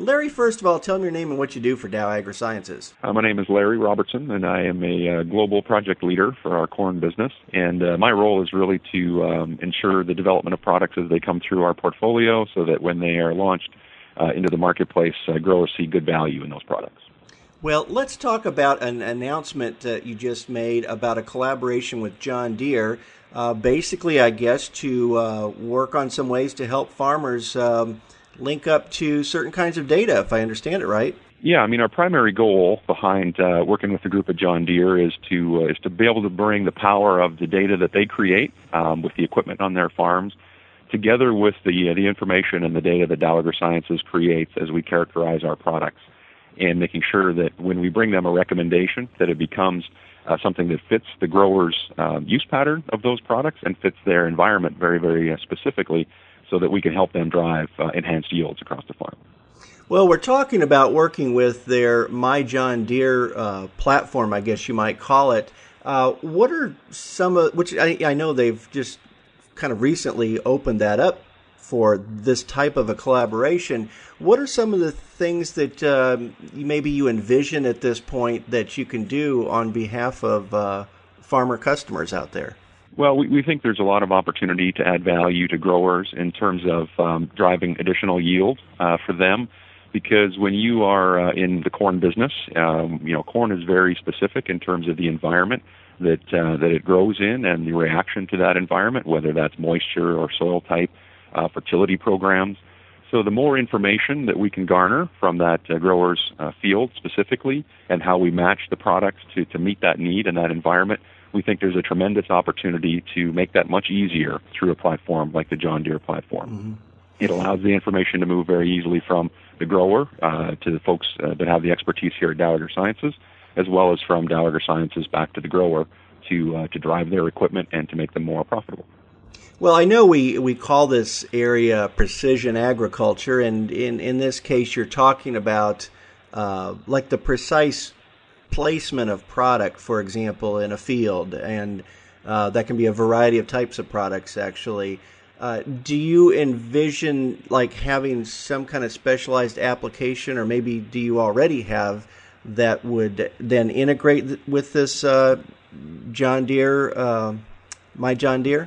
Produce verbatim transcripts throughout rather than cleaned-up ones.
Larry, first of all, tell me your name and what you do for Dow AgroSciences. Uh, my name is Larry Robertson, and I am a uh, global project leader for our corn business. And uh, my role is really to um, ensure the development of products as they come through our portfolio so that when they are launched uh, into the marketplace, uh, growers see good value in those products. Well, let's talk about an announcement that you just made about a collaboration with John Deere. Uh, basically, I guess, to uh, work on some ways to help farmers um, link up to certain kinds of data, if I understand it right. Yeah, I mean, our primary goal behind uh, working with the group at John Deere is to uh, is to be able to bring the power of the data that they create um, with the equipment on their farms, together with the uh, the information and the data that Dow AgroSciences creates as we characterize our products, and making sure that when we bring them a recommendation, that it becomes uh, something that fits the grower's um, use pattern of those products and fits their environment very, very uh, specifically, so that we can help them drive uh, enhanced yields across the farm. Well, we're talking about working with their My John Deere uh, platform, I guess you might call it. Uh, what are some of, which I, I know they've just kind of recently opened that up for this type of a collaboration. What are some of the things that uh, maybe you envision at this point that you can do on behalf of uh, farmer customers out there? Well, we, we think there's a lot of opportunity to add value to growers in terms of um, driving additional yield uh, for them, because when you are uh, in the corn business, um, you know, corn is very specific in terms of the environment that uh, that it grows in and the reaction to that environment, whether that's moisture or soil type, uh, fertility programs. So the more information that we can garner from that uh, grower's uh, field specifically, and how we match the products to, to meet that need in that environment, we think there's a tremendous opportunity to make that much easier through a platform like the John Deere platform. Mm-hmm. It allows the information to move very easily from the grower uh, to the folks uh, that have the expertise here at Dow AgroSciences, as well as from Dow AgroSciences back to the grower to uh, to drive their equipment and to make them more profitable. Well, I know we, we call this area precision agriculture, and in, in this case you're talking about uh, like the precise placement of product, for example, in a field, and uh, that can be a variety of types of products, actually. Uh, do you envision like having some kind of specialized application, or maybe do you already have, that would then integrate th- with this uh, John Deere, uh, My John Deere?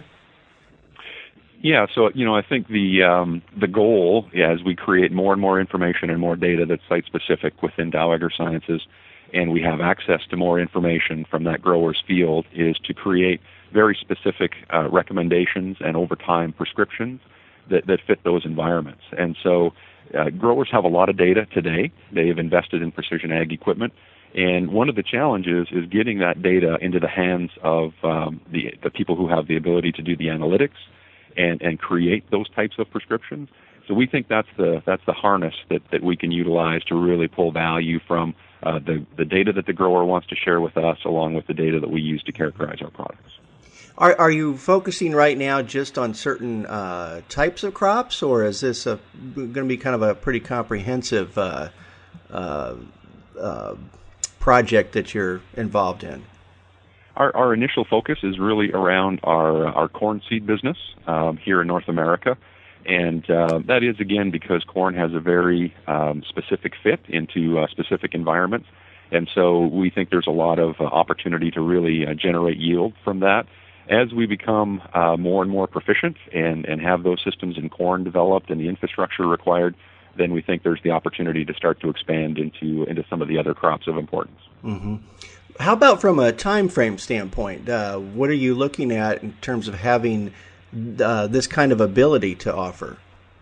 Yeah, so you know, I think the um, the goal, yeah, as we create more and more information and more data that's site specific within Dow AgroSciences, and we have access to more information from that grower's field, is to create very specific uh, recommendations and over time prescriptions that, that fit those environments. And so uh, growers have a lot of data today. They have invested in precision ag equipment. And one of the challenges is getting that data into the hands of um, the, the people who have the ability to do the analytics and, and create those types of prescriptions. So we think that's the that's the harness that, that we can utilize to really pull value from uh, the, the data that the grower wants to share with us, along with the data that we use to characterize our products. Are are you focusing right now just on certain uh, types of crops, or is this a, going to be kind of a pretty comprehensive uh, uh, uh, project that you're involved in? Our, our initial focus is really around our our corn seed business um, here in North America. And uh, that is, again, because corn has a very um, specific fit into uh, specific environments. And so we think there's a lot of uh, opportunity to really uh, generate yield from that. As we become uh, more and more proficient and, and have those systems in corn developed and the infrastructure required, then we think there's the opportunity to start to expand into, into some of the other crops of importance. Mm-hmm. How about from a time frame standpoint? Uh, what are you looking at in terms of having Uh, this kind of ability to offer?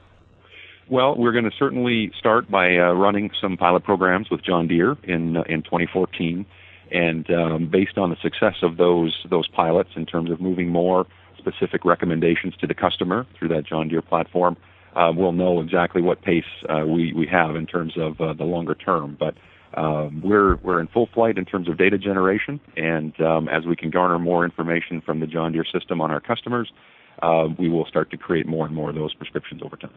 Well, we're going to certainly start by uh, running some pilot programs with John Deere in uh, in twenty fourteen, and um, based on the success of those those pilots in terms of moving more specific recommendations to the customer through that John Deere platform, uh, we'll know exactly what pace uh, we we have in terms of uh, the longer term. But um, we're we're in full flight in terms of data generation, and um, as we can garner more information from the John Deere system on our customers, Uh, we will start to create more and more of those prescriptions over time.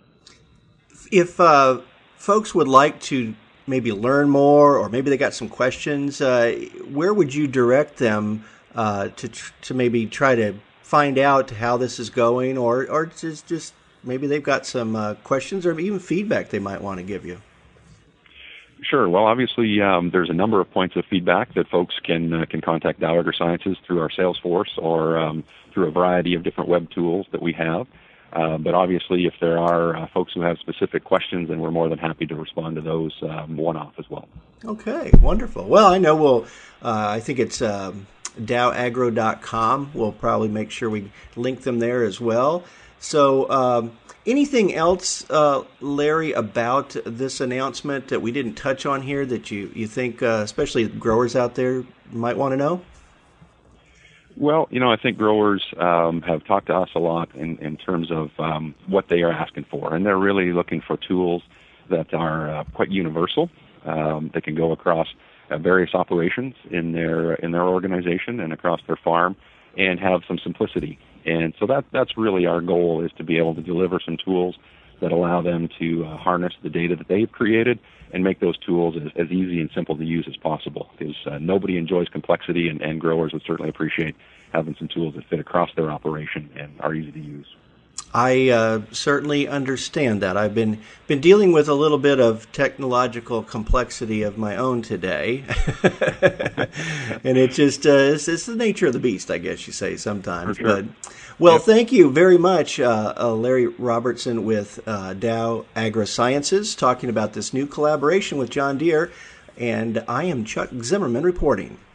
If uh, folks would like to maybe learn more, or maybe they got some questions, uh, where would you direct them uh, to tr- to maybe try to find out how this is going, or or just just maybe they've got some uh, questions or even feedback they might want to give you. Sure. Well, obviously, um, there's a number of points of feedback that folks can uh, can contact Dow AgroSciences through our sales force or um, through a variety of different web tools that we have. Uh, but obviously, if there are uh, folks who have specific questions, then we're more than happy to respond to those um, one-off as well. Okay, wonderful. Well, I know we'll, uh, I think it's um, dow agro dot com. We'll probably make sure we link them there as well. So um, anything else, uh, Larry, about this announcement that we didn't touch on here that you, you think, uh, especially growers out there, might want to know? Well, you know, I think growers um, have talked to us a lot in, in terms of um, what they are asking for, and they're really looking for tools that are uh, quite universal. Um, they can go across uh, various operations in their in their organization and across their farm, and have some simplicity. And so that that's really our goal, is to be able to deliver some tools that allow them to uh, harness the data that they've created and make those tools as, as easy and simple to use as possible. Because uh, nobody enjoys complexity, and, and growers would certainly appreciate having some tools that fit across their operation and are easy to use. I uh, certainly understand that. I've been been dealing with a little bit of technological complexity of my own today, and it just uh, it's, it's the nature of the beast, I guess you say sometimes. For sure. But well, yep. Thank you very much, uh, uh, Larry Robertson with uh, Dow AgroSciences, talking about this new collaboration with John Deere. And I am Chuck Zimmerman reporting.